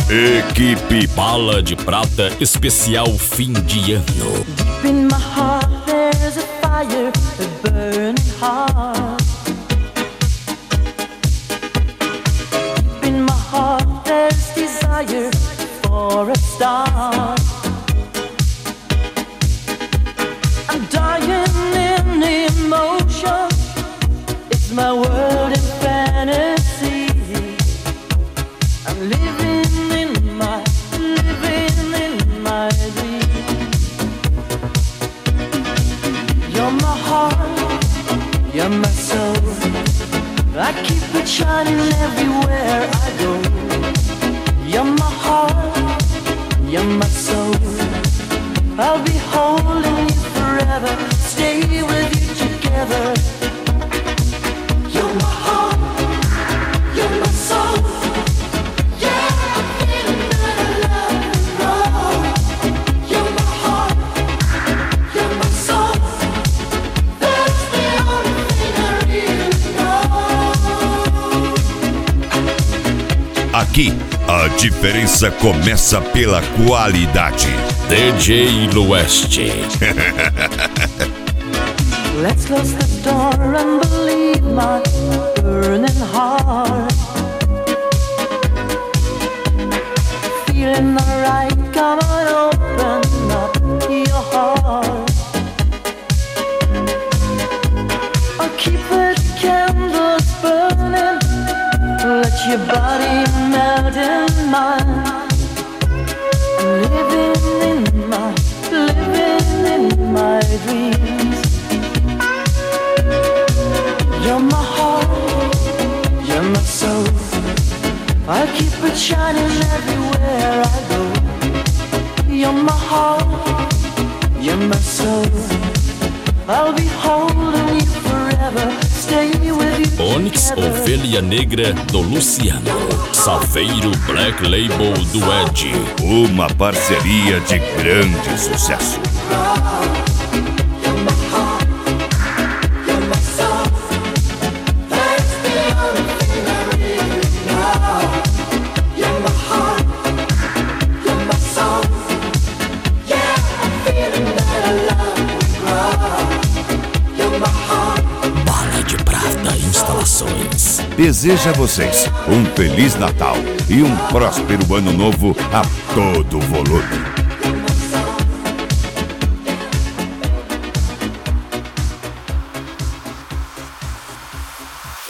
Equipe Bala de Prata especial fim de ano. Deep in my heart there's a fire, a burning heart. Deep in my heart there's desire for a star. I'm dying in emotion, it's my world in fantasy. I'm living in my dream. You're my heart, you're my soul. I keep it shining everywhere I go. You're my heart, you're my soul. I'll be holding you forever, stay with you together. You're my heart, you're my soul. Aqui, a diferença começa pela qualidade. DJ Lueste. Let's close the door and believe my burning heart. Feeling alright, come on, open up your heart. I'll keep the candles burning, let your body melt in mine. Living in my dreams. You're my heart, you're my soul. I'll keep it shining everywhere I go. You're my heart, you're my soul. I'll be holding you forever, stay with you. Onyx, Ovelha Negra do Luciano. Safeiro Black Label do Ed. Uma parceria de grande sucesso. Bala de Prata Instalações deseja a vocês um Feliz Natal e um próspero Ano Novo a todo volume.